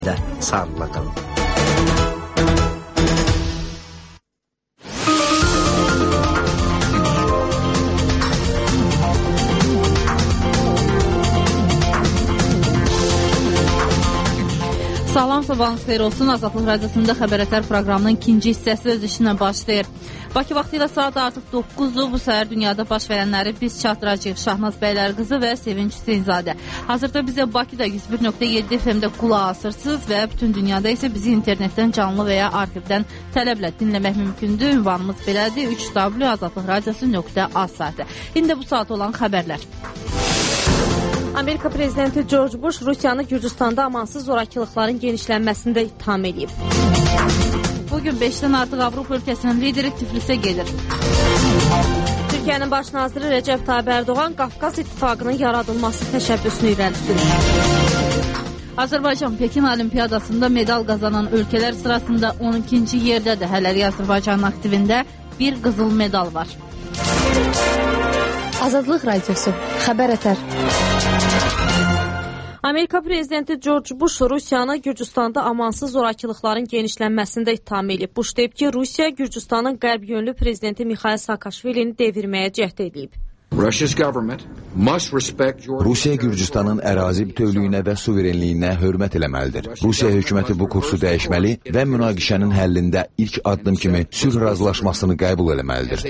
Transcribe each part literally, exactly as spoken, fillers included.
Sağlıkla kalın. Salam, sabahınız xeyir olsun. Azadlıq Radiyosunda Xəbər proqramının ikinci hissəsi öz işinə başlayır. Bakı vaxtı ilə saat artıq doqquzdur. Bu səhər dünyada baş verənləri biz çatdıracağıq. Şahnaz Bəylərqızı və Sevinç Hüseynzadə. Hazırda bizə Bakıda yüz bir nöqtə yeddi F M-də qulaq asırsınız və bütün dünyada isə bizi internetdən canlı və ya arxivdən tələblə dinləmək mümkündür. Ünvanımız belədir: üç w azadlıq radiosu nöqtə az saatı. İndi bu saat olan xəbərlər. Amerika prezidenti George Bush Rusiyanı Gürcüstanda amansız zorakılıqların genişlənməsində ittiham edib. Bugün beşdən artıq Avropa ölkəsinin lideri Tiflisə gedir. Türkiyənin baş naziri Recep Tayyip Erdoğan Qafqaz İttifaqının yaradılması təşəbbüsünü irəli sürür. Azərbaycan Pekin Olimpiyadasında medal qazanan ölkələr sırasında on ikinci yerdədir. Hələlik Azərbaycanın aktivində bir qızıl medal var. Azadlıq Radiosu, Xəbər Ətər. Amerika prezidenti George Bush Rusiyanı Gürcüstanda amansız zorakılıqların genişlənməsində ittiham edib. Bush deyib ki, Rusiya Gürcüstanın qərb yönlü prezidenti Mikhail Saakashvilini devirməyə cəhd edib. Rusiya Gürcüstanın ərazi bütövlüyünə və suverenliyinə hörmət eləməlidir. Rusiya hökuməti bu kursu dəyişməli və münaqişənin həllində ilk addım kimi sülh razılaşmasını qəbul eləməlidir.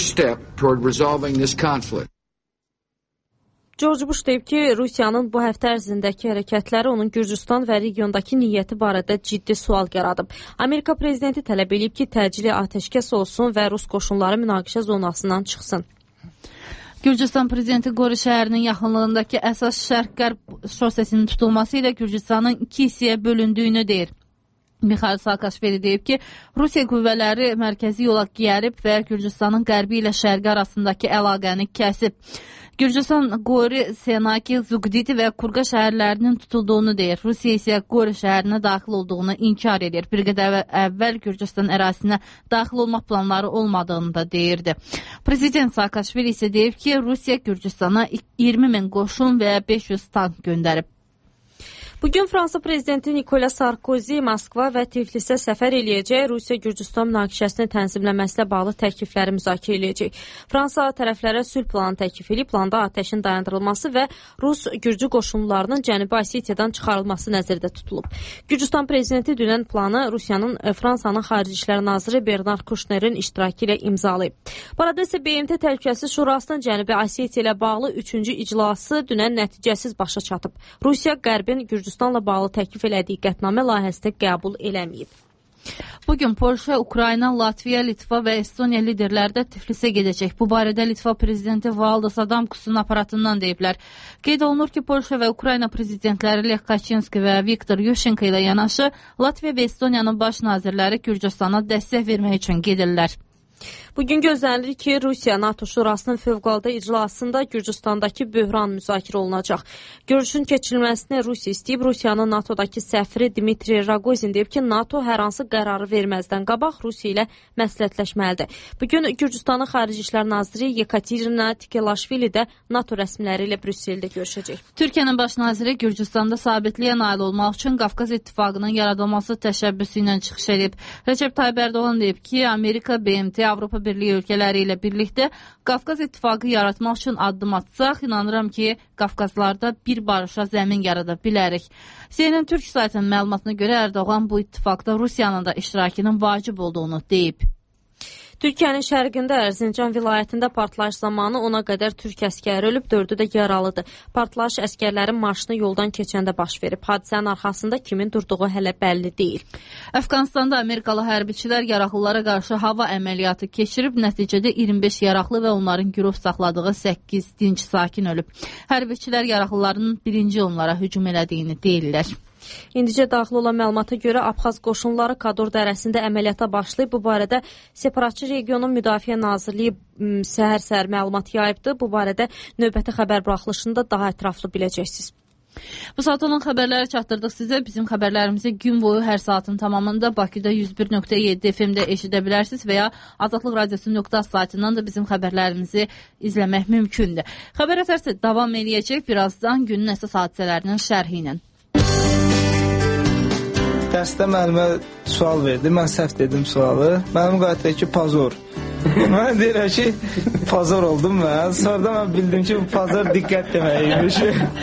George Bush deyib ki, Rusiyanın bu həftə ərzindəki hərəkətləri onun Gürcüstan və regiondakı niyyəti barədə ciddi sual yaradıb. Amerika prezidenti tələb edib ki, təcili atəşkəs olsun və Rus qoşunları münaqişə zonasından çıxsın. Gürcüstan prezidenti Qori şəhərinin yaxınlığındakı əsas şərq-qərb şosesinin tutulması ilə Gürcüstanın iki hissəyə bölündüyünü deyir. Mikhail Saakashvili deyib ki, Rusiya qüvvələri mərkəzi yola giyərib və Gürcüstanın qərbi ilə şərqi arasındakı əlaqəni kəsib. Gürcüstan Qori, Senaki, Zugditi və Kurqa şəhərlərinin tutulduğunu deyir. Rusiya isə Qori şəhərinə daxil olduğunu inkar edir. Bir qədər əvvəl Gürcüstan ərazisinə daxil olmaq planları olmadığını da deyirdi. Prezident Saakashvili isə deyib ki, Rusiya Gürcüstana iyirmi min qoşun və beş yüz tank göndərib. Bugün Fransa prezidenti Nicolas Sarkozy Moskva və Tiflisə səfər eləyəcək, Rusiya-Gürcüstan münaqişəsini tənzimləməsilə bağlı təklifləri müzakirə eləyəcək. Fransa tərəflərə sülh planı təklif edib, planda atəşin dayandırılması və Rus-Gürcü qoşunlarının Cənubi Osetiyadan çıxarılması nəzərdə tutulub. Gürcüstan prezidenti dünən planı Rusiyanın Fransanın Xarici İşlər naziri Bernard Kuşnerin iştirakı ilə imzalayıb. Bu arada isə B M T Təhlükəsizlik Şurasının Cənubi Osetiya ilə bağlı üçüncü iclası dünən nəticəsiz başa çatıb. Rusiya Qərbin Gürcüstan Gürcüstanla bağlı təklif elədiyi qətnamə layihəsində qəbul eləməyib. Bugün Polşa, Ukrayna, Latviya, Litva və Estoniya liderləri də Tiflisə gedəcək. Bu barədə Litva prezidenti Valdas Adamkusun aparatından deyiblər. Qeyd olunur ki, Polşa və Ukrayna prezidentləri Lech Kaczynski və Viktor Yushchenko ilə yanaşı Latviya və Estoniyanın baş nazirləri Gürcüstana dəstək vermək üçün gedirlər. Bugün gözlənilir ki, Rusiya NATO Şurasının fövqəladə iclasında Gürcüstandakı böhran müzakirə olunacaq. Görüşün keçirilməsini Rusiya istəyib. Rusiyanın NATOdakı səfiri Dmitri Rogozin deyib ki, NATO hər hansı qərarı verməzdən qabaq Rusiya ilə məsləhətləşməlidir. Bugün Gürcüstanın Xarici İşlər naziri Yekaterina Tikelaşvili də NATO rəsmiləri ilə Brüsseldə görüşəcək. Türkiyənin baş naziri Gürcüstanda sabitliyə nail olmaq üçün Qafqaz İttifaqının yaradılması təşəbbüsü ilə çıxış edib. Recep Tayyip Erdoğan deyib ki, Amerika, B M T, Avropa Birliyi ölkələri ilə birlikdə Qafqaz İttifaqı yaratmaq üçün addım atsaq, inanıram ki, Qafqazlarda bir barışa zəmin yarada bilərik. C N N Türk saytının məlumatına görə Erdoğan bu ittifaqda Rusiyanın da iştirakının vacib olduğunu deyib. Türkiyənin şərqində Erzincan vilayətində partlayış zamanı ona qədər türk əskəri ölüb, dördü də yaralıdır. Partlayış əskərlərin marşını yoldan keçəndə baş verib. Hadisənin arxasında kimin durduğu hələ bəlli deyil. Əfqanistanda Amerikalı hərbiçilər yaraqlılara qarşı hava əməliyyatı keçirib, nəticədə iyirmi beş yaraqlı və onların girov saxladığı səkkiz dinc sakin ölüb. Hərbiçilər yaraqlıların birinci onlara hücum elədiyini deyirlər. İndicə daxil olan məlumata görə Abxaz qoşunları Kador dərəsində əməliyyata başlayıb. Bu barədə separatçı regionun Müdafiə Nazirliyi səhər-səhər məlumat yayıbdır. Bu barədə növbəti xəbər buraxılışında daha ətraflı biləcəksiniz. Bu saat olan xəbərləri çatdırdıq sizə. Bizim xəbərlərimizi gün boyu hər saatın tamamında Bakıda yüz bir nöqtə yeddi F M-də eşidə bilərsiniz və ya azadlıq radiosu nöqtə az saytından da bizim xəbərlərimizi izləmək mümkündür. Xəbər əsərsi davam eləyəcək birazdan günün əsas hadisələrinin şərhi ilə. Dərsdə müəllimə sual verdi, mən səhv dedim sualı. Mənim qayıtdı ki, pazor. Mən deyirəm ki, pazor oldum mən. Sonra mən bildim ki, pazor diqqət deməkiymiş.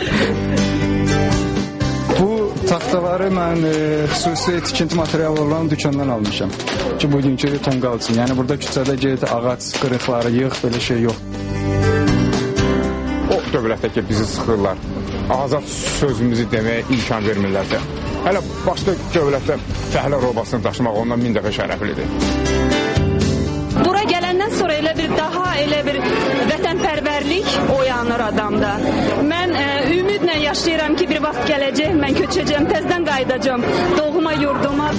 Bu taxtaları mən e, xüsusi tikinti materialı olan dükkandan almışam. Ki, bugünkü tonqal üçün. Yəni, burada küçədə get, ağac qırıqları yığ, belə şey yox. O dövlətdə ki, bizi sıxırlar. Azad sözümüzü deməyə imkan vermirlərsə. Hələ başqa dövlətdə fəhlə robasını daşımaq ondan min dəfə şərəflidir. Bura gələndən sonra elə bir daha elə bir vətənpərvərlik oyanır adamda. Mən e, ümidlə yaşayıram ki, bir vaxt gələcək, mən köçəcəm, təzdən qayıdacam doğma yurduma.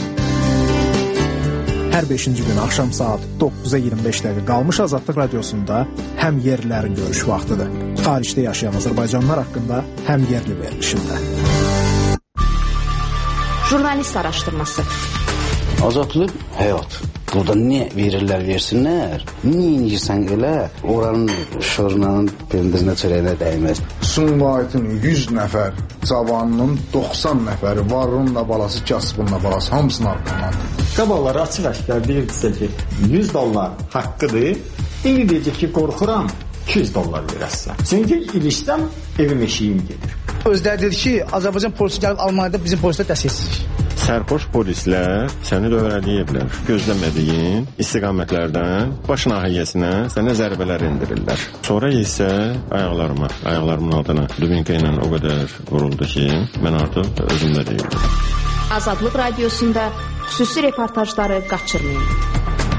Hər beşinci gün axşam saat doqquza iyirmi beş dəqiqə qalmış Azadlıq Radiosunda həm yerlilərin görüş vaxtıdır. Xaricdə yaşayan Azərbaycanlılar haqqında həm yerli verilişində. Jurnalist araşdırması. Azadlıq həyat. Burada nə verirlər versinlər, nə inirsən elə, oranın şorunanın pendirinə çörəyinə dəyməz. Sumqayıtın yüz nəfər cavanının doxsan nəfəri, varınla balası, kasbınla balası, hamısını arqamandır. Qabalları açıq əşkər deyirdisə ki, yüz dollar haqqıdır, indi deyəcək ki, qorxuram, iki yüz dollar verəsən. Çünki ilişsəm, evim eşiyim gedir. Özləri dedi ki, Azərbaycan polisi gəlib Almaniyada bizim polislər dəstəksizlik. Sərxoş polislər səni dövrələyiblər. Gözləmədiyin istiqamətlərdən baş nahiyəsinə sənə zərbələr endirirlər. Sonra isə ayaqlarıma, ayaqlarımın altına dubinka ilə o qədər vuruldu ki, mən artıq özümdə deyildim. Azadlıq Radiosunda xüsusi reportajları qaçırmayın.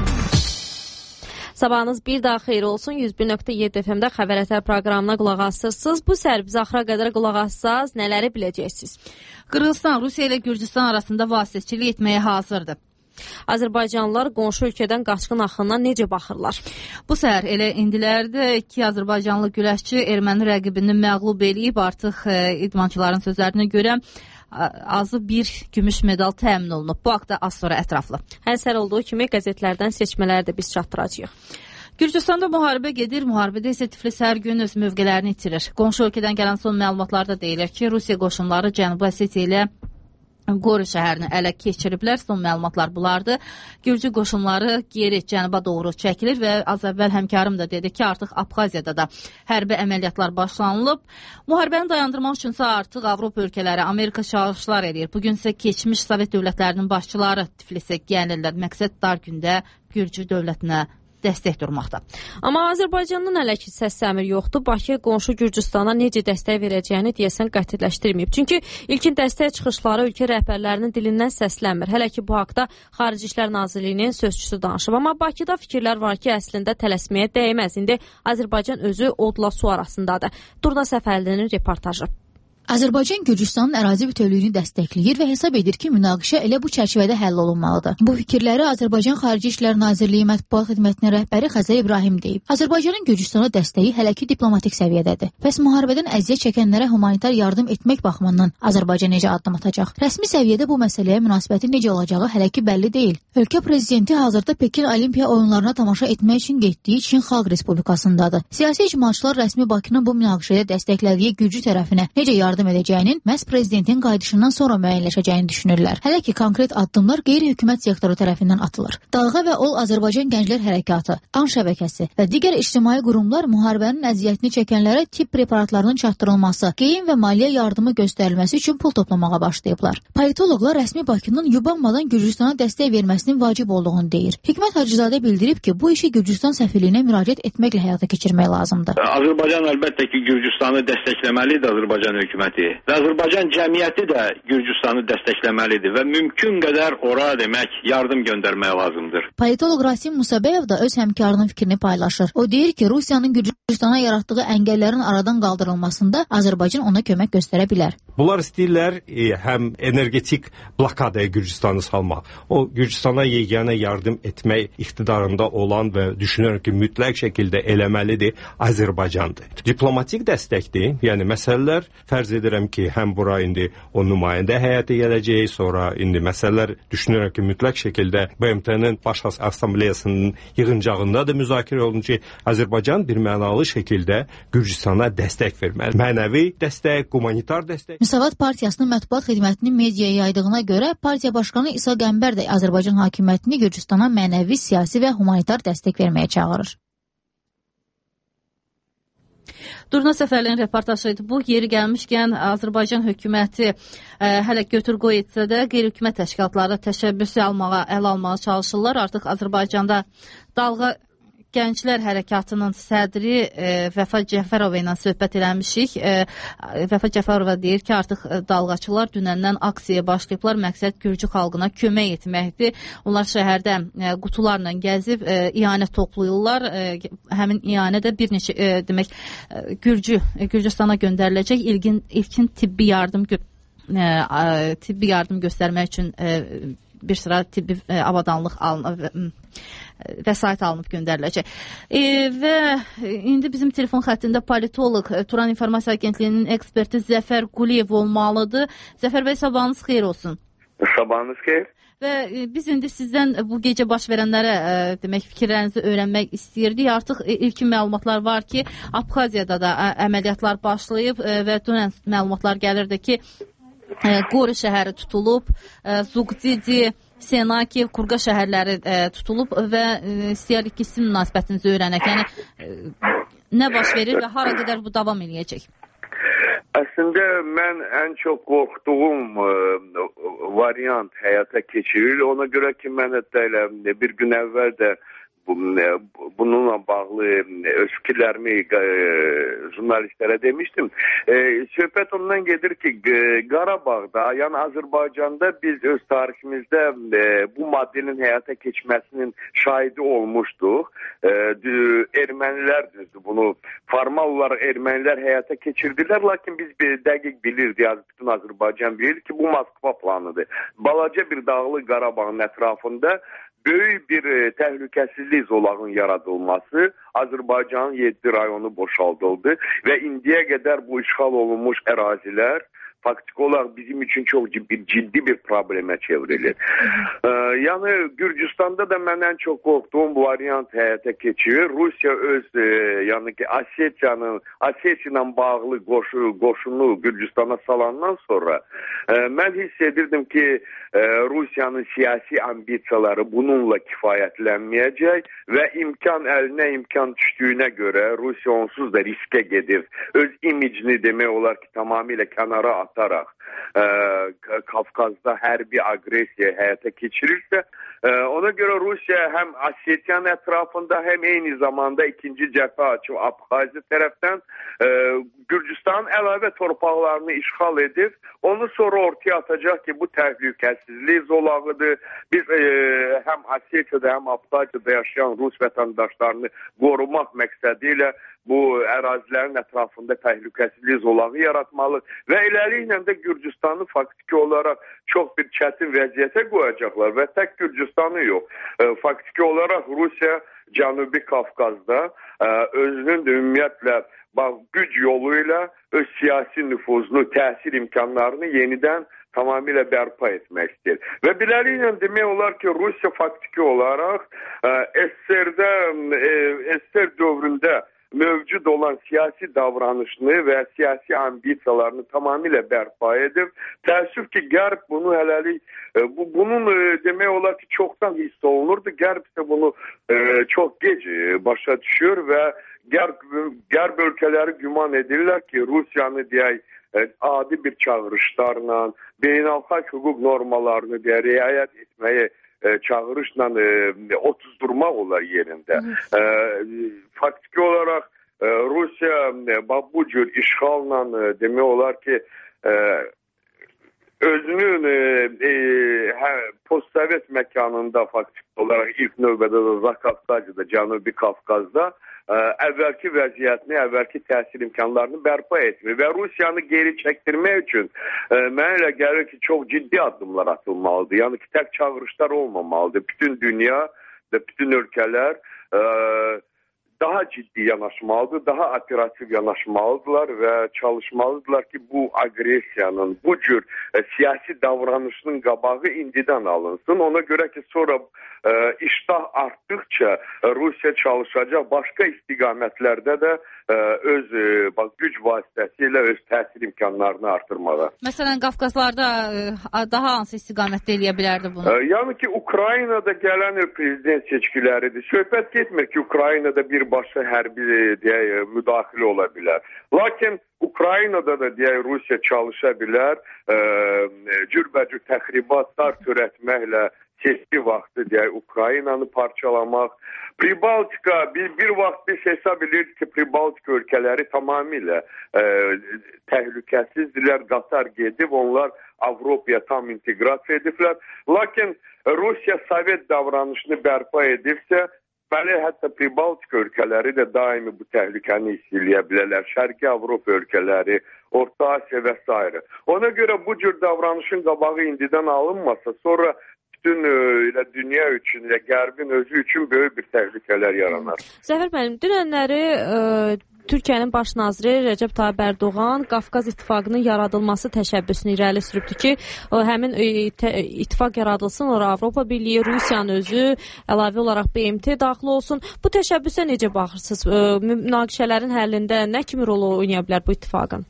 Sabahınız bir daha xeyir olsun. yüz bir nöqtə yeddi F M-də Xəbər Ətər proqramına qulaq asırsınız. Bu səhər biz axıra qədər qulaq assaz, nələri biləcəksiniz? Qırğızstan Rusiya ilə Gürcüstan arasında vasitəçilik etməyə hazırdır. Azərbaycanlılar qonşu ölkədən qaçqın axınına necə baxırlar? Bu səhər elə indilərdə iki azərbaycanlı güləşçi erməni rəqibini məğlub eləyib. Artıq e, idmançıların sözlərinə görə azı bir gümüş medal təmin olunub. Bu haqda az sonra ətraflı. Hər səhər olduğu kimi qəzetlərdən seçmələri də biz çatdıracağıq. Gürcüstanda müharibə gedir, müharibədə isə Tiflis hər gün öz mövqələrini itirir. Qonşu ölkədən gələn son məlumatlarda deyilir ki, Rusiya qoşunları Cənubi Osetiya ilə Qori şəhərini ələ keçiriblər. Son məlumatlar bulardır. Gürcü qoşunları geri cənuba doğru çəkilir və az əvvəl həmkarım da dedi ki, artıq Abxaziyada da hərbi əməliyyatlar başlanılıb. Müharibəni dayandırmaq üçünsə artıq Avropa ölkələri Amerika çağırışlar edir. Bugün isə keçmiş Sovet dövlətlərinin başçıları Tiflisə gəlirlər. Məqsəd dar gündə Gürcü dövlətinə dəstək durmaqda. Amma Azərbaycandan hələ ki səs-səmir yoxdur. Bakı qonşu Gürcüstana necə dəstək verəcəyini deyəsən qətiləşdirməyib. Çünki ilkin dəstək çıxışları ölkə rəhbərlərinin dilindən səslənmir. Hələ ki bu haqda Xarici İşlər Nazirliyinin sözçüsü danışıb. Amma Bakıda fikirlər var ki, əslində tələsməyə dəyməz. İndi Azərbaycan özü odla su arasındadır. Durna Səfərdinin reportajı. Azərbaycan Gürcüstanın ərazi bütövlüyünü dəstəkləyir və hesab edir ki, münaqişə elə bu çərçivədə həll olunmalıdır. Bu fikirləri Azərbaycan Xarici İşlər Nazirliyi Mətbuat Xidmətinin rəhbəri Xəzər İbrahim deyib. Azərbaycanın Gürcüstana dəstəyi hələ ki diplomatik səviyyədədir. Bəs müharibədən əziyyət çəkənlərə humanitar yardım etmək baxımından Azərbaycan necə addım atacaq? Rəsmi səviyyədə bu məsələyə münasibəti necə olacağı hələ ki bəlli deyil. Ölkə prezidenti hazırda Pekin Olimpiya oyunlarına tamaşa etmək üçün getdiyi Çin Xalq Respublikasındadır. Siyasi icmalçılar rəsmi Bakının bu münaqişəyə dəstəklədiyi Gürcü tərəfinə necə yardım yardım edəcəyinin məhz prezidentin qayıdışından sonra müəyyənləşəcəyini düşünürlər. Hələ ki konkret addımlar qeyri-hökumət sektoru tərəfindən atılır. Dalğa və Ol Azərbaycan Gənclər Hərəkatı, An şəbəkəsi və digər ictimai qurumlar müharibənin əziyyətini çəkənlərə tibb preparatlarının çatdırılması, geyim və maliyyə yardımı göstərilməsi üçün pul toplamağa başlayıblar. Politoloqlar rəsmi Bakının yubanmadan Gürcüstana dəstək verməsinin vacib olduğunu deyir. Hikmət Hacızadə bildirib ki, bu işi Gürcüstan səfirliyinə müraciət etməklə həyata keçirmək lazımdır. Azərbaycan əlbəttə ki, Gürcüstanı dəstəkləməlidir, Azərbaycan hökuməti. Və Azərbaycan cəmiyyəti də Gürcüstanı dəstəkləməlidir və mümkün qədər ora demək yardım göndərmək lazımdır. Politoloq Rasim Musabəyev də öz həmkarının fikrini paylaşır. O deyir ki, Rusiyanın Gürcüstana yaratdığı əngəllərin aradan qaldırılmasında Azərbaycan ona kömək göstərə bilər. Bunlar istəyirlər e, həm energetik blokadaya Gürcüstanı salmaq, o Gürcüstana yeganə yardım etmək iqtidarında olan və düşünürəm ki, mütləq şəkildə eləməlidir Azərbaycandır. Diplomatik dəstəkdir, yəni məsələlər fərz edirəm ki, həm bura indi o nümayəndə həyata gələcək, sonra indi məsələlər düşünürəm ki, mütləq şəkildə B M T-nin baş Birləşmiş Assambleyasının yığıncağında da müzakirə olundu ki, Azərbaycan bir mənalı şəkildə Gürcüstana dəstək verməli. Mənəvi dəstək, humanitar dəstək. Müsavat Partiyasının mətbuat xidmətinin mediaya yaydığına görə partiya başqanı İsa Qəmbər də Azərbaycan hakimiyyətini Gürcüstana mənəvi, siyasi və humanitar dəstək verməyə çağırır. Durna Səfərlinin reportajı idi bu. Yeri gəlmişkən Azərbaycan hökuməti ə, hələ götür qoy etsə də qeyri-hökumət təşkilatları təşəbbüsü almağa, əl almağa çalışırlar. Artıq Azərbaycanda dalğa Gənclər Hərəkatının sədri e, Vəfa Cəfərova ilə söhbət eləmişik. E, Vəfa Cəfərova deyir ki, artıq dalğaçılar dünəndən aksiyaya başlayıblar. Məqsəd Gürcü xalqına kömək etməkdir. Onlar şəhərdə e, qutularla gəzib e, iyanə toplayırlar. E, həmin iyanə də bir neçə e, demək e, Gürcü e, Gürcüstana göndəriləcək ilkin, ilkin tibbi yardım e, tibbi yardım göstərmək üçün e, bir sıra tibbi e, avadanlıq alınıb. E, vəsait alınıb göndəriləcək. E, və indi bizim telefon xəttində politoloq, Turan İnformasiya Agentliyinin eksperti Zəfər Quliyev olmalıdır. Zəfər bəy, sabahınız xeyir olsun. Sabahınız xeyir. Və e, biz indi sizdən bu gecə baş verənlərə e, demək fikirlərinizi öyrənmək istəyirdik. Artıq e, ilkin məlumatlar var ki, Abxaziyada da ə, əməliyyatlar başlayıb e, və dünən məlumatlar gəlirdi ki, e, Qori şəhəri tutulub, e, Zuqdidi, Senakiv, Kurqa şəhərləri e, tutulub və e, istəyirik ki, sizin münasibətinizi öyrənək. Yəni, e, nə baş verir və hara qədər bu davam eləyəcək? Əslində, mən ən çox qorxduğum e, variant həyata keçirilir. Ona görə ki, mən hətta elə bir gün əvvəl də bununla bağlı öz fikirlərimi jurnalistlərə demişdim. E, söhbət ondan gedir ki, Qarabağda, yəni Azərbaycanda biz öz tariximizdə e, bu maddenin həyata keçməsinin şahidi olmuşduq. E, ermənilər düzdür, bunu formal olaraq ermənilər həyata keçirdilər, lakin biz bir dəqiq bilirdik, bütün Azərbaycan bilir ki, bu Moskva planıdır. Balaca bir dağlı Qarabağın ətrafında böyük bir e, təhlükəsizlik zolağının yaradılması Azərbaycanın yeddi rayonu boşaldıldı və indiyə qədər bu işğal olunmuş ərazilər faktiki olaraq bizim üçün çox ciddi, ciddi bir problemə çevrilir. Ee, yəni Gürcüstanda da mən ən çox qorxduğum bu variant həyata keçirir. Rusiya öz e, yəni ki Osetiyanın Osetiya ilə bağlı qoşu, qoşunu Gürcüstana salandan sonra e, mən hiss edirdim ki e, Rusiyanın siyasi ambisiyaları bununla kifayətlənməyəcək və imkan əlinə imkan düşdüyünə görə Rusiya onsuz da riskə gedir. Öz imicini demək olar ki tamamilə kənara ataraq e, Kafkazda hərbi agresiya həyata keçirirsə, e, ona görə Rusiya həm Osetiyanın ətrafında, həm eyni zamanda ikinci cəbhə açıb Abxaziya tərəfdən e, Gürcüstanın əlavə torpaqlarını işğal edib, onu sonra ortaya atacaq ki, bu təhlükəsizlik zolağıdır. Biz e, həm Osetiyada, həm Abxaziyada yaşayan Rus vətəndaşlarını qorumaq məqsədi ilə bu ərazilərin ətrafında təhlükəsizlik zolağı yaratmalı və eləliklə də Gürcüstanı faktiki olaraq çox bir çətin vəziyyətə qoyacaqlar və tək Gürcüstanı yox. E, faktiki olaraq Rusiya Cənubi Kafkazda e, özünün də ümumiyyətlə güc yolu ilə öz siyasi nüfuzunu, təsir imkanlarını yenidən tamamilə bərpa etmək istəyir. Və beləliklə demək olar ki, Rusiya faktiki olaraq S S R-də, S S R dövründə mövcud olan siyasi davranışını və siyasi ambisiyalarını tamamilə bərpa edib. Təəssüf ki, Qərb bunu hələlik, bu, bunun demək olar ki, çoxdan hiss olunurdu. Qərb isə bunu e, çox gec başa düşür və Qərb, Qərb ölkələri güman edirlər ki, Rusiyanı deyək, adi bir çağırışlarla, beynəlxalq hüquq normalarını deyək, riayət etməyə e, çağırışla e, otuzdurmaq olar yerində. E, faktiki olaraq e, Rusiya e, bu cür işğalla e, demək olar ki, e, özünün e, e, post-sovet məkanında faktiki olaraq ilk növbədə də Zakavkaziyada, Cənubi Kafkazda ə, əvvəlki vəziyyətini, əvvəlki təsir imkanlarını bərpa etmir və Rusiyanı geri çəkdirmək üçün ə, mənə elə gəlir ki, çox ciddi addımlar atılmalıdır. Yəni ki, tək çağırışlar olmamalıdır. Bütün dünya və bütün ölkələr ə, daha ciddi yanaşmalıdır, daha operativ yanaşmalıdırlar və çalışmalıdırlar ki, bu agresiyanın, bu cür e, siyasi davranışının qabağı indidən alınsın. Ona görə ki, sonra e, iştah artdıqca e, Rusiya çalışacaq başqa istiqamətlərdə də e, öz e, güc vasitəsilə öz təsir imkanlarını artırmağa. Məsələn, Qafqazlarda e, daha hansı istiqamətdə eləyə bilərdi bunu? E, yəni ki, Ukraynada gələn prezident seçkiləridir. Söhbət getmir ki, Ukraynada birbaşa hərbi deyək, müdaxilə ola bilər. Lakin Ukraynada da deyək, Rusiya çalışa bilər, e, cürbəcür təxribatlar törətməklə seçki vaxtı deyək, Ukraynanı parçalamaq. Pribaltika, bir, bir vaxt biz hesab edirdik ki, Pribaltika ölkələri tamamilə e, təhlükəsizdirlər, qatar gedib, onlar Avropaya tam inteqrasiya ediblər. Lakin Rusiya Sovet davranışını bərpa edibsə, bəli, hətta Pribaltika ölkələri də daimi bu təhlükəni istəyirləyə bilərlər. Şərqi Avropa ölkələri, Orta Asiya və s. Ona görə bu cür davranışın qabağı indidən alınmasa, sonra bütün elə dünya üçün, elə Qərbin özü üçün böyük bir təhlükələr yaranar. Zəfər müəllim, dünənləri e, Türkiyənin baş naziri Rəcəb Tayyip Ərdoğan Qafqaz İttifaqının yaradılması təşəbbüsünü irəli sürübdü ki, o, həmin e, te, ittifaq yaradılsın, ora Avropa Birliyi, Rusiyanın özü, əlavə olaraq B M T daxil olsun. Bu təşəbbüsə necə baxırsınız? E, münaqişələrin həllində nə kimi rol oynaya bilər bu ittifaqın?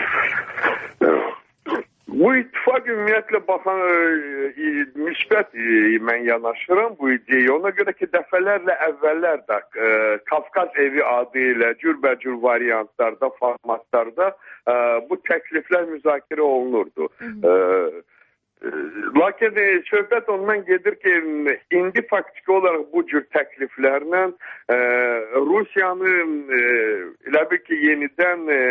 Bu ittifak ümumiyyətlə baxan e, müsbət e, mən yanaşıram bu ideya. Ona görə ki, dəfələrlə əvvəllər də e, Qafqaz evi adı ilə cürbəcür variantlarda, formatlarda e, bu təkliflər müzakirə olunurdu. E, e, lakin e, söhbət ondan gedir ki, indi faktiki olaraq bu cür təkliflərlə e, Rusiyanı e, elə bir ki, yenidən e,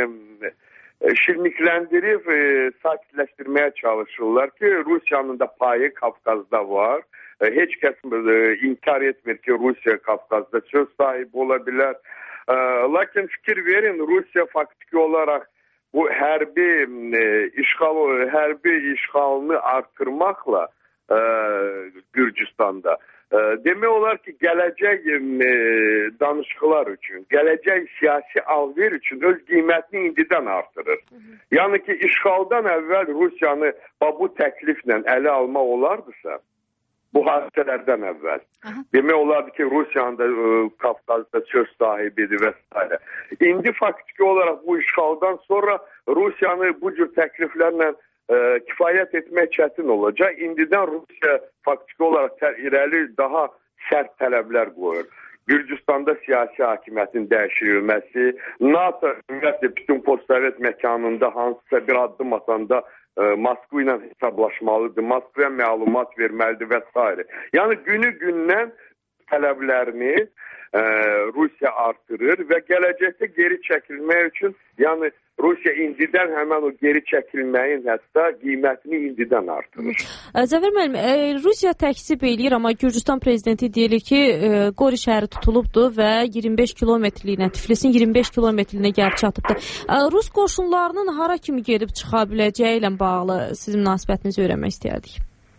şirinlikləndirib e, sakitləşdirməyə çalışırlar ki, Rusiyanın da payı Qafqazda var. E, heç kəs e, inkar etmir ki, Rusiya Qafqazda söz sahibi ola bilər. E, lakin fikir verin, Rusiya faktiki olaraq bu hərbi e, işğal, hərbi işğalını artırmaqla e, Gürcüstanda demək olar ki, gələcək e, danışıqlar üçün, gələcək siyasi alver üçün öz qiymətini indidən artırır. Yəni ki, işğaldan əvvəl Rusiyanı bu təkliflə ələ almaq olardısa, bu hadisələrdən əvvəl. Aha. Demək olardı ki, Rusiyanın da e, Qafqazda söz sahibidir və s. İndi faktiki olaraq bu işğaldan sonra Rusiyanı bu cür təkliflərlə E, kifayət etmək çətin olacaq. İndidən Rusiya faktiki olaraq irəli daha sərt tələblər qoyur. Gürcüstanda siyasi hakimiyyətin dəyişdirilməsi, NATO ümumiyyətlə bütün postsovet məkanında hansısa bir addım atanda e, Moskva ilə hesablaşmalıdır, Moskvaya məlumat verməlidir və s. Yəni günü gündən tələblərini e, Rusiya artırır və gələcəkdə geri çəkilmək üçün, yəni Rusiya indidən həmən o geri çəkilməyin hətta qiymətini indidən artırır. Zəfər müəllim, e, Rusiya təkzib eləyir, amma Gürcüstan prezidenti deyilir ki, e, Qori şəhəri tutulubdur və iyirmi beş kilometrliyinə, Tiflisin iyirmi beş kilometrliyinə gəlib çatıbdır. E, Rus qoşunlarının hara kimi gedib çıxa biləcəyi ilə bağlı sizin münasibətinizi öyrənmək istəyərdik.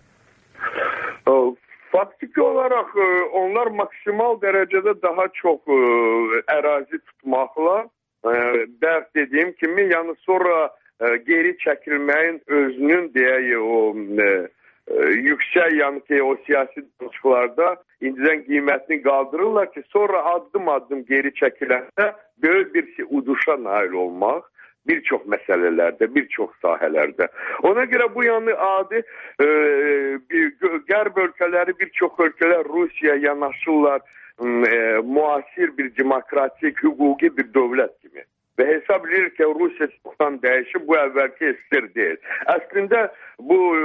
E, faktiki olaraq e, onlar maksimal dərəcədə daha çox e, ərazi tutmaqla dərk dediyim kimi, yəni sonra e, geri çəkilməyin özünün deyək o e, e, yüksək, yəni ki, o siyasi danışıqlarda indidən qiymətini qaldırırlar ki, sonra addım-addım geri çəkiləndə böyük bir uduşa nail olmaq bir çox məsələlərdə, bir çox sahələrdə. Ona görə bu yəni adi e, bir, qərb ölkələri, bir çox ölkələr Rusiya yanaşırlar e, müasir bir demokratik, hüquqi bir dövlət kimi. Və hesab edir ki, Rusiya çoxdan dəyişib, bu əvvəlki S S R deyil. Əslində bu e,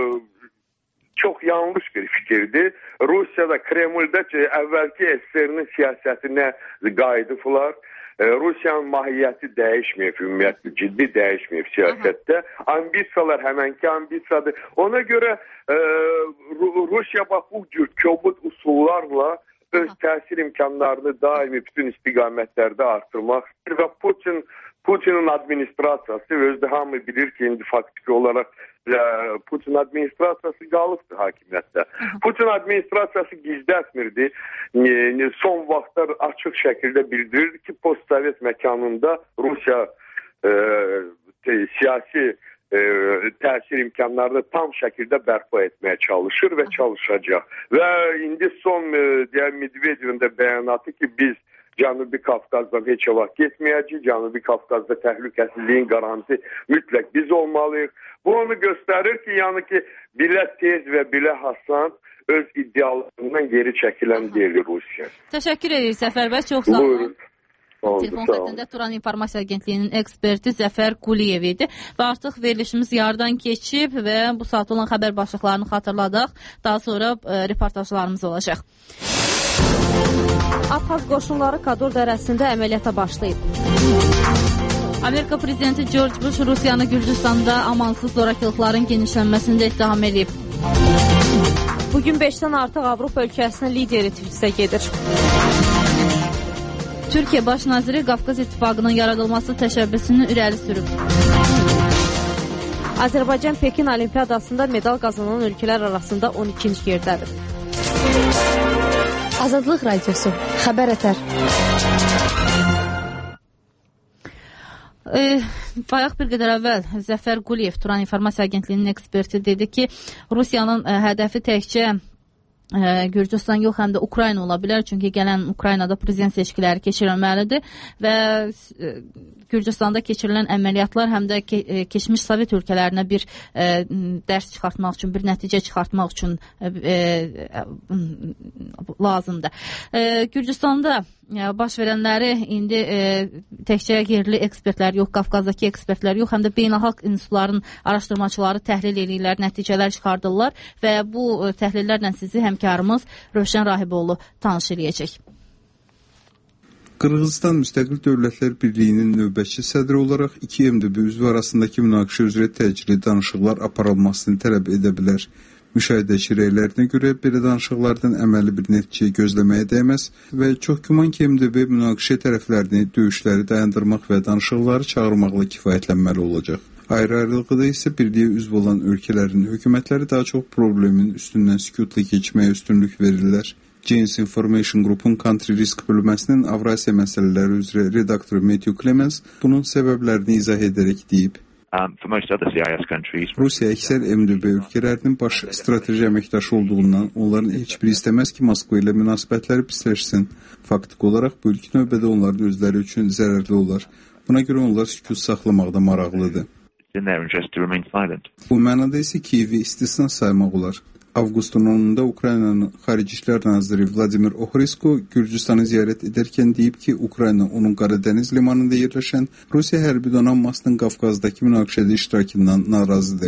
çox yanlış bir fikirdir. Rusiyada, Kremldə ki, əvvəlki S S R-nin siyasətinə qayıdıblar. Rusiyanın mahiyyəti dəyişməyib, ümumiyyətlə ciddi dəyişməyib siyasətdə. Ambisiyalar həmənki ambisiyadır. Ona görə e, Rusiya bax bu cür kobud usullarla öz təsir imkanlarını daimi bütün istiqamətlərdə artırmaq istəyir və Putin Putinin administrasiyası özdə hamı bilir ki, indi faktiki olaraq Putin administrasiyası qalıbdır hakimiyyətdə. Putin administrasiyası gizlətmirdi. Son vaxtlar açıq şəkildə bildirirdi ki, postsovet məkanında Rusiya e, siyasi e, təsir imkanlarını tam şəkildə bərpa etməyə çalışır və çalışacaq. Və indi son e, deyək, Medvedevin də bəyanatı ki, biz Cənubi Qafqazdan heç vaxt getməyəcəyik. Cənubi Qafqazda təhlükəsizliyin qarantisi mütləq biz olmalıyıq. Bu onu göstərir ki, yəni ki, bilə tez və bilə hasan öz iddialarından geri çəkilən deyil Rusiya. Təşəkkür edirik Zəfər bəy, çox sağ olun. Oldu, Telefon xəttində Turan İnformasiya Agentliyinin eksperti Zəfər Quliyev idi və artıq verilişimiz yardan keçib və bu saat olan xəbər başlıqlarını xatırladıq. Daha sonra e, reportajlarımız olacaq. Abxaz qoşunları Kador dərəsində əməliyyata başlayıb. Amerika prezidenti George Bush Rusiyanı Gürcüstanda amansız zorakılıqların genişlənməsində ittiham edib. Bugün beşdən artıq Avropa ölkəsinin lideri Tiflisə gedir. Türkiyə Baş Naziri Qafqaz İttifaqının yaradılması təşəbbüsünü irəli sürüb. Azərbaycan Pekin Olimpiyadasında medal qazanan ölkələr arasında on ikinci yerdədir. Azadlıq Radiosu, xəbər ətər. E, bayaq bir qədər əvvəl Zəfər Quliyev, Turan İnformasiya Agentliyinin eksperti dedi ki, Rusiyanın ə, hədəfi təkcə ə, Gürcüstan yox, həm də Ukrayna ola bilər. Çünki gələn Ukraynada prezident seçkiləri keçirilməlidir və ə, Gürcüstanda keçirilən əməliyyatlar həm də ke keçmiş Sovet ölkələrinə bir ə, dərs çıxartmaq üçün, bir nəticə çıxartmaq üçün ə, ə, lazımdır. Ə, Gürcüstanda baş verənləri indi e, təkcə yerli ekspertlər yox, Qafqazdakı ekspertlər yox, həm də beynəlxalq institutların araşdırmaçıları təhlil edirlər, nəticələr çıxardırlar və bu e, təhlillərlə sizi həmkarımız Rövşən Rahiboğlu tanış edəcək. Qırğızistan Müstəqil Dövlətlər Birliyinin növbəçi sədri olaraq iki M D B üzvü arasındakı münaqişə üzrə təcili danışıqlar aparılmasını tələb edə bilər. Müşahidəçi rəylərinə görə belə danışıqlardan əməli bir nəticə gözləməyə dəyməz və çox güman ki, M D B münaqişə tərəflərini döyüşləri dayandırmaq və danışıqları çağırmaqla kifayətlənməli olacaq. Ayrı-ayrılıqda isə birliyə üzv olan ölkələrin hökumətləri daha çox problemin üstündən sükutla keçməyə üstünlük verirlər. Janes Information Group'un Country Risk bölməsinin Avrasiya məsələləri üzrə redaktoru Matthew Clemens bunun səbəblərini izah edərək deyib. Rusiya əksər M D B ölkələrinin baş strateji əməkdaşı olduğundan onların heç biri istəməz ki, Moskva ilə münasibətləri pisləşsin. Faktik olaraq bu ilk növbədə onların özləri üçün zərərli olar. Buna görə onlar sükut saxlamaqda maraqlıdır. Bu mənada isə Kiyevi istisna saymaq olar. Avqustun onunda Ukraynanın Xarici İşlər Naziri Vladimir Ohrisko Gürcüstanı ziyarət edərkən deyib ki, Ukrayna onun Qaradəniz limanında yerləşən Rusiya hərbi donanmasının Qafqazdakı münaqişədə iştirakından narazıdır.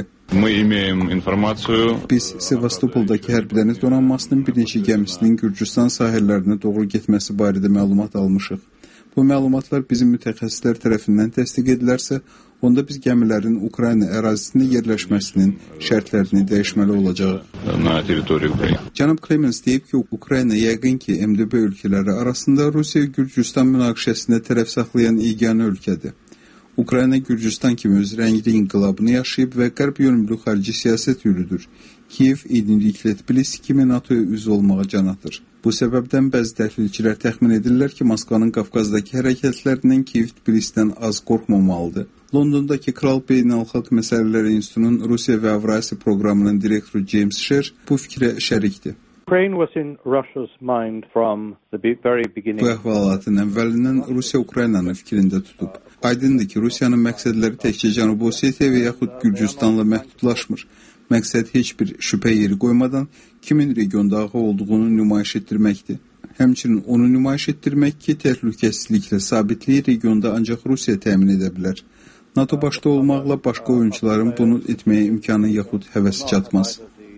Biz Sevastopoldakı hərbi dəniz donanmasının bir neçə gəmisinin Gürcüstan sahillərinə doğru getməsi barədə məlumat almışıq. Bu məlumatlar bizim mütəxəssislər tərəfindən təsdiq edilərsə, onda biz gəmilərin Ukrayna ərazisində yerləşməsinin şərtlərini dəyişməli olacaq. Cənab Clemens deyib ki, Ukrayna yəqin ki, M D B ölkələri arasında Rusiya-Gürcüstan münaqişəsində tərəf saxlayan yeganə ölkədir. Ukrayna Gürcüstan kimi öz rəngli inqilabını yaşayıb və qərb yönümlü xarici siyasət yürüdür. Kiyev eyniliklə Tbilisi kimi NATOya üzv olmağa can atır. Bu səbəbdən bəzi təhlilçilər təxmin edirlər ki, Moskvanın Qafqazdakı hərəkətlərindən Kiyev Tbilisidən az qorxmamalıdır. Londondakı Kral Beynəlxalq Məsələləri İnstitutunun Rusiya və Avrasiya proqramının direktoru James Sher bu fikrə şərikdir. Bu əhvalatın əvvəlindən Rusiya Ukraynanı fikrində tutub. Aydındır ki, Rusiyanın məqsədləri təkcə Cənubi Osetiya və yaxud Gürcüstanla məhdudlaşmır. Məqsəd heç bir şübhə yeri qoymadan kimin regionda ağı olduğunu nümayiş etdirməkdir. Həmçinin onu nümayiş etdirmək ki, təhlükəsizliklə sabitliyi regionda ancaq Rusiya təmin edə bilər. NATO başda olmaqla başqa oyuncuların bunu etməyə imkanı yaxud həvəsi çatmaz.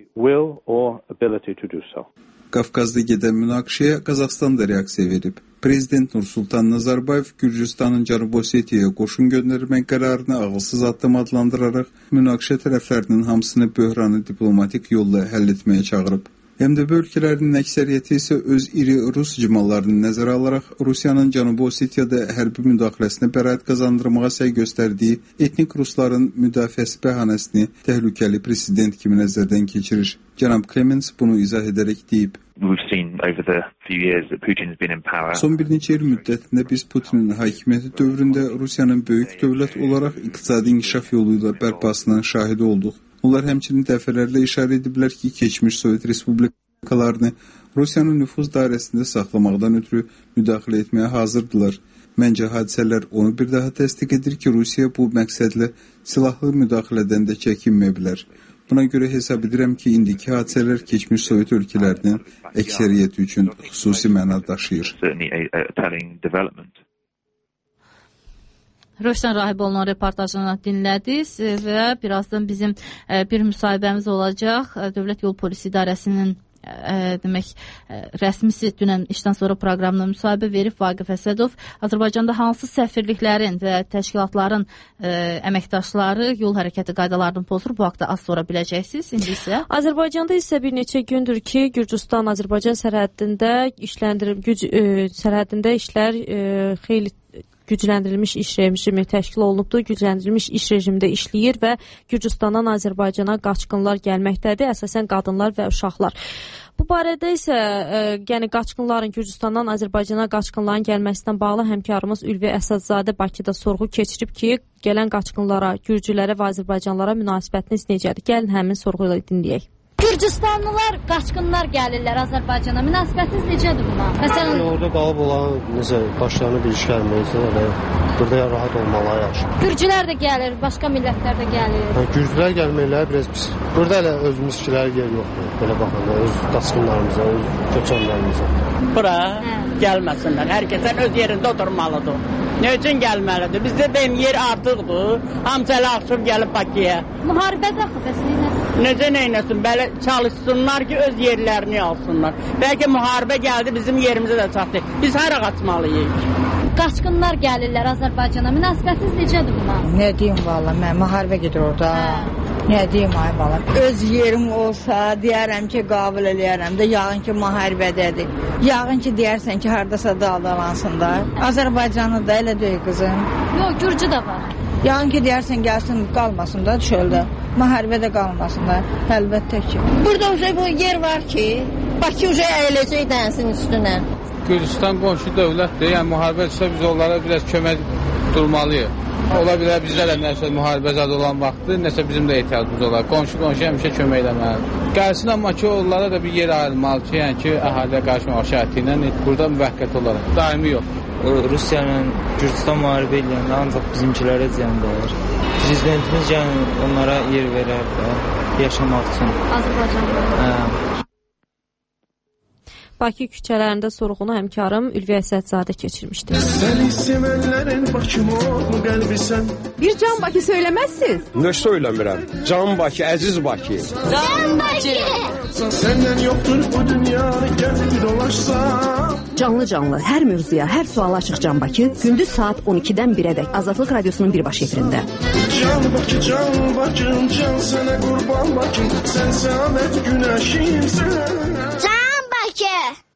Qafqazda gedən münaqişəyə Qazaxstan da reaksiya verib. Prezident Nursultan Nazarbayev Gürcüstanın Cənubi Osetiyaya qoşun göndərmək qərarını ağılsız addım adlandıraraq münaqişə tərəflərinin hamısını böhranı diplomatik yolla həll etməyə çağırıb. M D B ölkələrinin əksəriyyəti isə öz iri Rus icmallarını nəzərə alaraq Rusiyanın Cənubi Osetiyada hərbi müdaxiləsinə bəraət qazandırmağa səy göstərdiyi etnik rusların müdafiəsi bəhanəsini təhlükəli president kimi nəzərdən keçirir. Cənab Clemens bunu izah edərək deyib. Son bir neçə il müddətində biz Putinin hakimiyyəti dövründə Rusiyanın böyük dövlət olaraq iqtisadi inkişaf yolu ilə bərpasının şahidi olduq. Onlar həmçinin dəfələrlə işarə ediblər ki, keçmiş Sovet respublikalarını Rusiyanın nüfuz dairəsində saxlamaqdan ötürü müdaxilə etməyə hazırdılar. Məncə hadisələr onu bir daha təsdiq edir ki, Rusiya bu məqsədlə silahlı müdaxilədən də çəkinməyə bilər. Buna görə hesab edirəm ki, indiki hadisələr keçmiş Sovet ölkələrinin əksəriyyəti üçün xüsusi məna daşıyır. Rövşən Rahiboğlu'nun reportajını dinlədiniz və birazdan bizim bir müsahibəmiz olacaq. Dövlət Yol Polisi İdarəsinin demək rəsmisi dünən işdən sonra proqramına müsahibə verib Vaqif Əsədov. Azərbaycanda hansı səfirliklərin və təşkilatların ə, əməkdaşları yol hərəkəti qaydalarını pozur? Bu haqda az sonra biləcəksiniz. İndi isə Azərbaycanda isə bir neçə gündür ki, Gürcüstan-Azərbaycan sərhədində işləndirilib güc ə, sərhədində işlər ə, xeyli gücləndirilmiş iş rejimi təşkil olunubdur. Gücləndirilmiş iş rejimində işləyir və Gürcüstandan Azərbaycana qaçqınlar gəlməkdədir. Əsasən qadınlar və uşaqlar. Bu barədə isə ə, yəni qaçqınların Gürcüstandan Azərbaycana qaçqınların gəlməsindən bağlı həmkarımız Ülvi Əsədzadə Bakıda sorğu keçirib ki, gələn qaçqınlara, Gürcülərə və Azərbaycanlılara münasibətiniz necədir? Gəlin həmin sorğu ilə dinləyək. Gürcüstanlılar, qaçqınlar gəlirlər Azərbaycana. Münasibətiniz necədir buna? Məsələn, orada qalıb olan necə başlarına bir iş gəlməyəcək, elə burada rahat olmalı yaxşı. Gürcülər də gəlir, başqa millətlər də gəlir. Hə, Gürcülər gəlməkləri biraz pis. Burada elə özümüzkilər yer yoxdur. Belə baxanda öz qaçqınlarımıza, öz köçənlərimizə. Bura hə. Gəlməsinlər. Hər kəsən öz yerində oturmalıdır. Nə üçün gəlməlidir? Bizdə deyim yer artıqdır. Hamısı elə axşam gəlib Bakıya. Müharibədə axı bəs neynəsin? Necə neynəsin? Belə çalışsınlar ki, öz yerlərini alsınlar. Bəlkə müharibə gəldi, bizim yerimizə də çatdı. Biz hara qaçmalıyıq? Qaçqınlar gəlirlər Azərbaycana. Münasibətiniz necədir buna? Nə deyim valla, mən müharibə gedir orada. Hə. Nə deyim ay bala? Öz yerim olsa, deyərəm ki, qəbul eləyərəm də, yağın ki, müharibədədir. Yağın ki, deyərsən ki, hardasa dağdalansın da. Azərbaycanı da elə deyil qızım. Yox, Gürcü də var. Yağın ki, deyərsən gəlsin, qalmasın da çöldə. Müharibədə qalmasın da, əlbəttə ki. Burada uzay bu yer var ki, Bakı uzay əyiləcək dənsin üstünə. Gürcüstan qonşu dövlətdir, yəni müharibə etsə biz onlara biraz kömək durmalıyıq. Ola bilər bizdə də nəsə müharibə zad olan vaxtı, nəsə bizim də ehtiyacımız olar. Qonşu-qonşu həmişə kömək eləməlidir. Gəlsin, amma ki, onlara da bir yer ayrılmalı ki, yəni ki, əhaliyə qarşımaq şərti ilə burada müvəqqəti olaraq, daimi yox. Rusiya ilə Gürcüstan müharibə eləyəndə ancaq bizimkilərə ziyan dəyər. Prezidentimiz yəni onlara yer verər də, yaşamaq üçün. Azərbaycanda. Hə. Bakı küçələrində sorğunu həmkarım Ülvi Əsədzadə keçirmişdi. Bir Can Bakı söyləməzsiniz? Nə söyləmirəm? Can Bakı, əziz Bakı. Can Bakı! Səndən yoxdur bu dünya, gəl bir dolaşsam. Canlı-canlı, hər mövzuya, hər suala açıq Can Bakı, gündüz saat on ikidən birədək Azadlıq Radiosunun birbaş efirində. Can Bakı, Can Bakım, can sənə qurban Bakım, sən səamət günəşimsən. Can Bakı!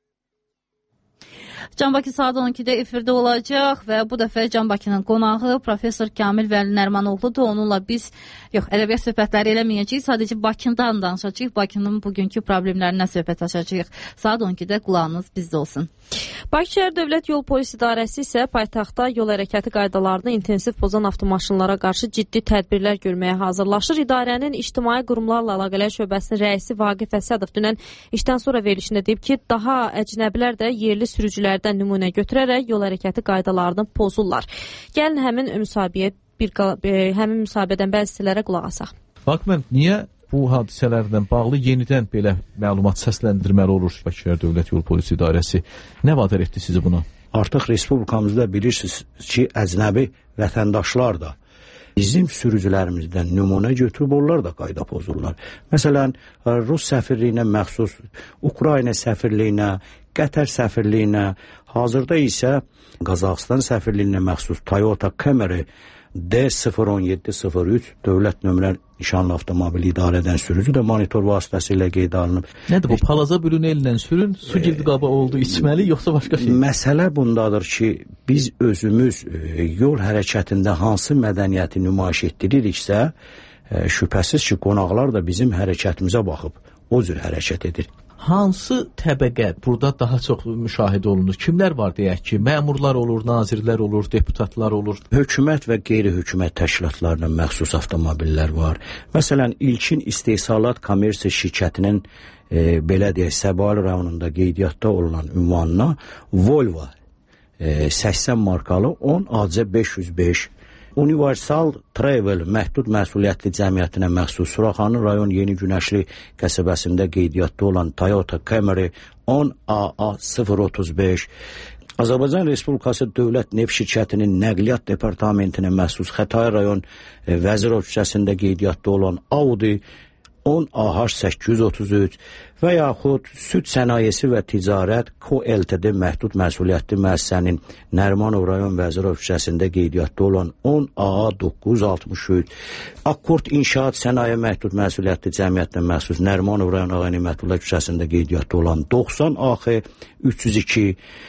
Can Bakı saat on ikidə efirdə olacaq və bu dəfə Can Bakının qonağı Professor Kamil Vəli Nərmanoğludur. Onunla biz, yox, ədəbiyyat söhbətləri eləməyəcəyik, sadəcə Bakından danışacağıq, Bakının bugünkü problemlərindən söhbət açacağıq. Saat on ikidə qulağınız bizdə olsun. Bakı şəhər Dövlət Yol Polisi İdarəsi isə paytaxtda yol hərəkəti qaydalarını intensiv pozan avtomaşınlara qarşı ciddi tədbirlər görməyə hazırlaşır. İdarənin ictimai qurumlarla əlaqələr şöbəsinin rəisi Vaqif Əsədov dünən işdən sonra verilişində deyib ki, daha əcnəbilər də yerli sürücülərdən nümunə götürərək yol hərəkəti qaydalarını pozurlar. Gəlin həmin müsahibəyə bir həmin müsahibədən bəzi hissələrə qulaq asaq. Bax, mən niyə bu hadisələrlə bağlı yenidən belə məlumat səsləndirməli olur Bakı şəhər Dövlət Yol Polisi İdarəsi? Nə vadar etdi sizi buna? Artıq respublikamızda bilirsiniz ki, əcnəbi vətəndaşlar da bizim sürücülərimizdən nümunə götürüb onlar da qayda pozurlar. Məsələn, Rus səfirliyinə məxsus, Ukrayna səfirliyinə, Qətər səfirliyinə, hazırda isə Qazaxıstan səfirliyinə məxsus Toyota Camry D sıfır on yeddi sıfır üç dövlət nömrə nişanlı avtomobil idarə edən sürücü də monitor vasitəsilə qeydə alınıb. Nədir bu? Palaza bürünə ilə sürün, su girdi qaba oldu, içməli, yoxsa başqa şey? Məsələ bundadır ki, biz özümüz e, yol hərəkətində hansı mədəniyyəti nümayiş etdiririksə, e, şübhəsiz ki, qonaqlar da bizim hərəkətimizə baxıb o cür hərəkət edir. Hansı təbəqə burada daha çox müşahidə olunur? Kimlər var deyək ki, məmurlar olur, nazirlər olur, deputatlar olur? Hökumət və qeyri-hökumət təşkilatlarına məxsus avtomobillər var. Məsələn, ilkin istehsalat kommersiya şirkətinin e, belə deyək, Səbail rayonunda qeydiyyatda olunan ünvanına Volvo e, səksən markalı on A C beş yüz beş Universal Travel məhdud məsuliyyətli cəmiyyətinə məxsus Suraxanı rayon Yeni Günəşli qəsəbəsində qeydiyyatda olan Toyota Camry on A A sıfır otuz beş, Azərbaycan Respublikası Dövlət Neft Şirkətinin Nəqliyyat Departamentinə məxsus Xətai rayon e, Vəzirov küçəsində qeydiyyatda olan Audi on A H səkkiz yüz otuz üç və yaxud Süd Sənayesi və Ticarət Co Ltd məhdud məsuliyyətli müəssisənin Nərimanov rayon Vəzirov küçəsində qeydiyyatda olan on A A doqquz yüz altmış üç, Akkord İnşaat Sənaye məhdud məsuliyyətli cəmiyyətinə məxsus Nərimanov rayon Ağa Nimətullah küçəsində qeydiyyatda olan doxsan A X üç yüz iki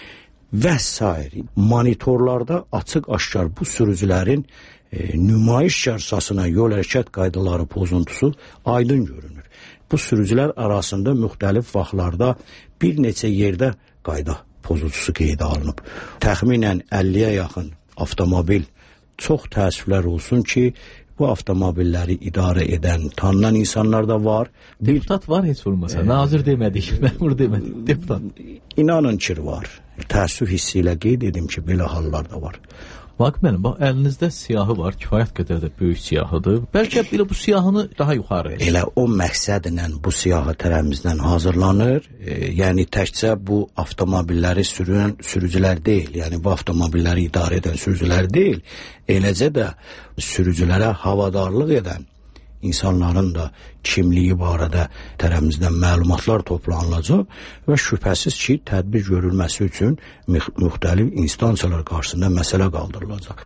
və s. Monitorlarda açıq-aşkar bu sürücülərin E, nümayiş cərsasına yol hərəkət qaydaları pozuntusu aydın görünür. Bu sürücülər arasında müxtəlif vaxtlarda bir neçə yerdə qayda pozuntusu qeydə alınıb. Təxminən əlliyə yaxın avtomobil, çox təəssüflər olsun ki, bu avtomobilləri idarə edən, tanınan insanlar da var. Bir... Deputat var heç olmasa, e... nazir demədik, məmur demədik, deputat. İnanın ki, var. Təəssüf hissi ilə qeyd edim ki, belə hallar da var. Vaqif mənim, bax, əlinizdə siyahı var, kifayət qədər də böyük siyahıdır. Bəlkə belə bu siyahını daha yuxarı. Elə o məqsədlə bu siyahı tərəfimizdən hazırlanır. E, yəni təkcə bu avtomobilləri sürən sürücülər deyil, yəni bu avtomobilləri idarə edən sürücülər deyil, eləcə də sürücülərə havadarlıq edən insanların da kimliyi barədə tərəfimizdən məlumatlar toplanılacaq və şübhəsiz ki, tədbir görülməsi üçün müxtəlif instansiyalar qarşısında məsələ qaldırılacaq.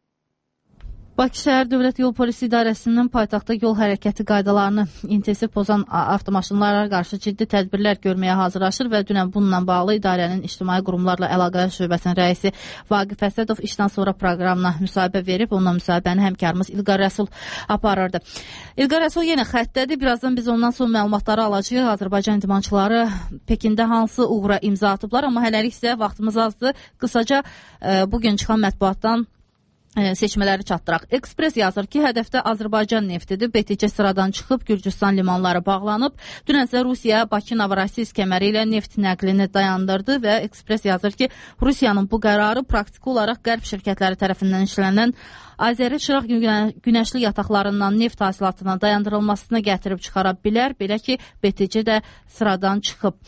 Bakı şəhər Dövlət Yol Polisi İdarəsinin paytaxtda yol hərəkəti qaydalarını intensiv pozan avtomaşınlara qarşı ciddi tədbirlər görməyə hazırlaşır və dünən bununla bağlı idarənin ictimai qurumlarla əlaqələr şöbəsinin rəisi Vaqif Əsədov işdən sonra proqramına müsahibə verib, onunla müsahibəni həmkarımız İlqar Rəsul aparırdı. İlqar Rəsul yenə xəttədir, birazdan biz ondan son məlumatları alacağıq. Azərbaycan idmançıları Pekində hansı uğura imza atıblar, amma hələlik isə vaxtımız azdır. Qısaca e, bugün çıxan mətbuatdan seçmələri çatdıraq. Ekspres yazır ki, hədəfdə Azərbaycan neftidir. B T C sıradan çıxıb, Gürcüstan limanları bağlanıb. Dünənsə Rusiya Bakı-Novorosisk kəməri ilə neft nəqlini dayandırdı və Ekspres yazır ki, Rusiyanın bu qərarı praktiki olaraq qərb şirkətləri tərəfindən işlənən Azəri Çıraq günəşli yataqlarından neft hasilatına dayandırılmasına gətirib çıxara bilər. Belə ki, B T C də sıradan çıxıb.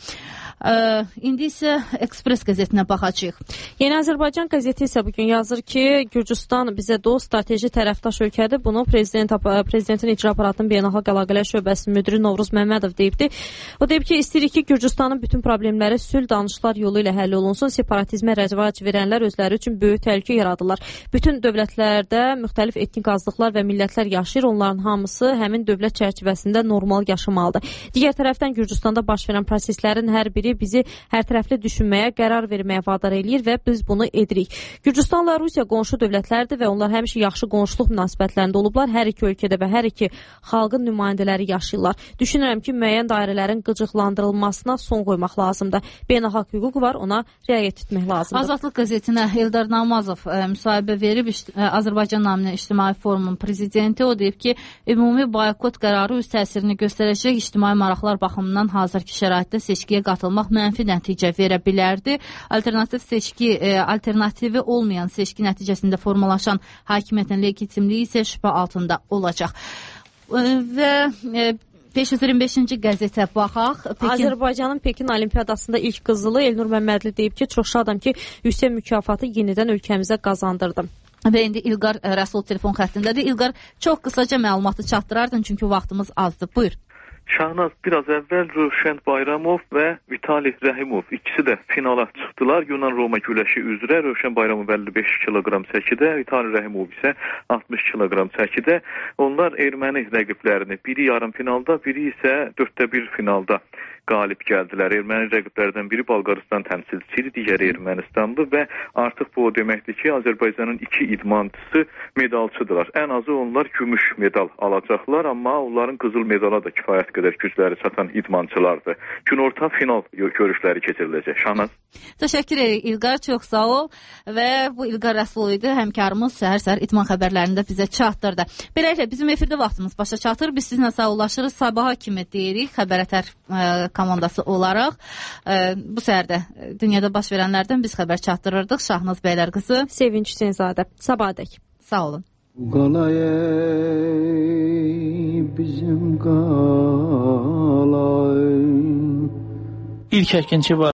Ə, indi isə Ekspres qəzetinə baxacağıq. Yeni Azərbaycan qəzeti isə bugün yazır ki, Gürcüstan bizə dost, strateji tərəfdaş ölkədir. Bunu prezident, prezidentin icra aparatının beynəlxalq əlaqələr şöbəsinin müdiri Novruz Məmmədov deyibdi. O deyib ki, istəyirik ki, Gürcüstanın bütün problemləri sülh danışıqlar yolu ilə həll olunsun. Separatizmə rəvac verənlər özləri üçün böyük təhlükə yaradırlar. Bütün dövlətlərdə müxtəlif etnik azlıqlar və millətlər yaşayır. Onların hamısı həmin dövlət çərçivəsində normal yaşamalıdır. Digər tərəfdən Gürcüstanda baş verən proseslərin hər biri bizi hər tərəfli düşünməyə, qərar verməyə vadar eləyir və biz bunu edirik. Gürcüstanla Rusiya qonşu dövlətlərdir və onlar həmişə yaxşı qonşuluq münasibətlərində olublar. Hər iki ölkədə və hər iki xalqın nümayəndələri yaşayırlar. Düşünürəm ki, müəyyən dairələrin qıcıqlandırılmasına son qoymaq lazımdır. Beynəlxalq hüquq var, ona riayət etmək lazımdır. Azadlıq qəzetinə Eldar Namazov ə, müsahibə verib İşt Azərbaycan naminə İctimai Forumun prezidenti. O deyib ki, ümumi boykot qərarı öz təsirini göstərəcək, ictimai maraqlar baxımından hazırki şəraitdə seçkiyə qatılmaq mənfi nəticə verə bilərdi. Alternativ seçki, e, alternativi olmayan seçki nəticəsində formalaşan hakimiyyətin legitimliyi isə şübhə altında olacaq. E, və e, beş yüz iyirmi beşinci qəzetə baxaq. Pekin... Azərbaycanın Pekin Olimpiyadasında ilk qızılı Elnur Məmmədli deyib ki, çox şadam ki, yüksək mükafatı yenidən ölkəmizə qazandırdım. Və indi İlqar Rəsul telefon xəttindədir. İlqar, çox qısaca məlumatı çatdırardın, çünki vaxtımız azdır. Buyur. Şahnaz, biraz əvvəl Rövşən Bayramov və Vitali Rəhimov ikisi də finala çıxdılar. Yunan-Roma güləşi üzrə Rövşən Bayramov əlli beş kiloqram çəkidə, Vitali Rəhimov isə altmış kiloqram çəkidə. Onlar erməni rəqiblərini biri yarım finalda, biri isə dörddə bir finalda qalib gəldilər. Erməni rəqiblərdən biri Bolqarıstan təmsilçisi, digəri Ermənistandır və artıq bu o deməkdir ki, Azərbaycanın iki idmançısı medalçıdırlar. Ən azı onlar gümüş medal alacaqlar, amma onların qızıl medala da kifayət qədər gücləri çatan idmançılardır. Günorta final görüşləri keçiriləcək. Şahnaz. Təşəkkür edirik İlqar, çox sağ ol və bu İlqar Rəsulov idi, həmkarımız səhər-səhər idman xəbərlərində bizə çatdırdı. Beləliklə bizim efirdə vaxtımız başa çatır. Biz sizinlə sağollaşırıq. Sabaha kimi deyirik Xəbərətər ə, komandası olaraq. Ə, bu səhərdə dünyada baş verənlərdən biz xəbər çatdırırdıq. Şahnaz Bəylər qızı, Sevinç Hüseynzadə. Sabahədək. Sağ olun. Qalay bizim qalay. İlk əkinçi var.